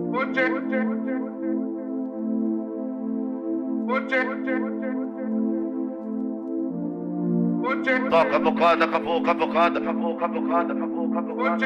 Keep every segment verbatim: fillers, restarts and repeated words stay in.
Toca bocada, acabou, cabocada, acabou, cabocada, acabou, cabocada.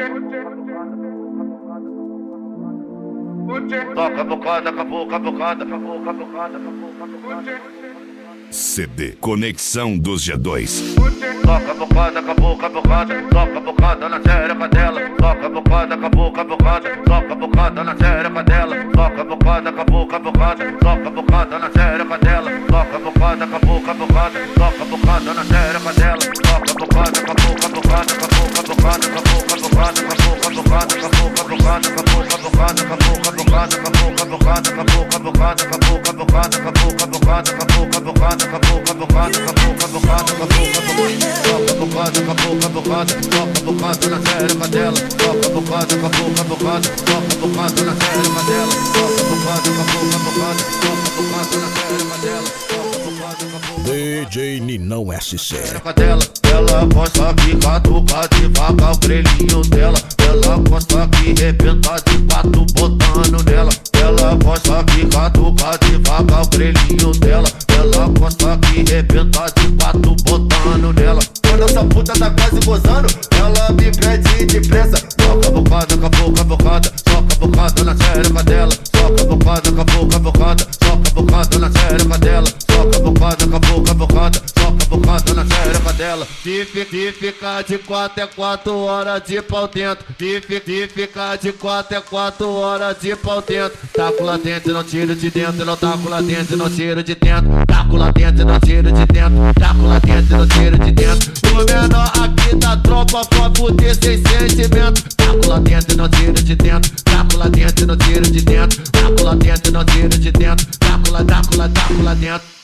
Toca bocada, acabou, cabocada, acabou, cabocada, acabou, cabocada. C D Conexão dos G dois. Toca bocada, acabou, cabocada, toca bocada na xereca dela. Toca bocada, acabou, cabocada, toca bocada na xereca dela. Toca bocada, acabou, cabocada, toca bocada na xereca dela. Toca bocada, acabou, cabocada, toca bocada na xereca dela. Toca bocada, acabou, cabocada, acabou, cabocada, acabou, cabocada, acabou, cabocada, acabou, cabocada, acabou, cabocada, acabou, cabocada, acabou, cabocada, acabou, cabocada, acabou, cabocada, acabou, cabocada, acabou, cabocada, acabou, cabocada, acabou, cabocada, acabou, cabocada. Toca bocada, acabou, cabocada, toca bocada na xereca dela. Toca bocada, acabou, cabocada, toca bocada na xereca dela. Toca bocada, acabou, cabocada, toca bocada na xereca dela. Toca bocada, acabou. D J Ninão S C. Ela gosta que catuca devagar o grelhinho dela. Ela gosta que rebenta de quatro botando nela. Ela gosta que catuca devagar o grelhinho dela. Ela gosta que rebenta de quatro botando nela. Quando essa puta tá quase gozando, ela me pede depressa. Toca bocada, acabou, cabocada, toca bocada na xereca dela. Toca bocada, acabou, cabocada, toca bocada na xereca dela. Toca bocada, acabou, cabocada, toca bocada na xereca dela. Se ficar de quatro é quatro horas de pau dentro. Se ficar de quatro é quatro horas de pau dentro. Taco lá dentro, não tiro de dentro. Não taco lá dentro, não tiro de dentro. Taco lá dentro, não tiro de dentro. Taco lá dentro, não tiro de dentro. O menor aqui da tropa pra poder sem sentimento. Taco lá dentro, não tiro de dentro. Taco lá dentro, não tiro de dentro. Taco lá dentro, não tiro de dentro. Taco lá, taco lá, taco lá dentro.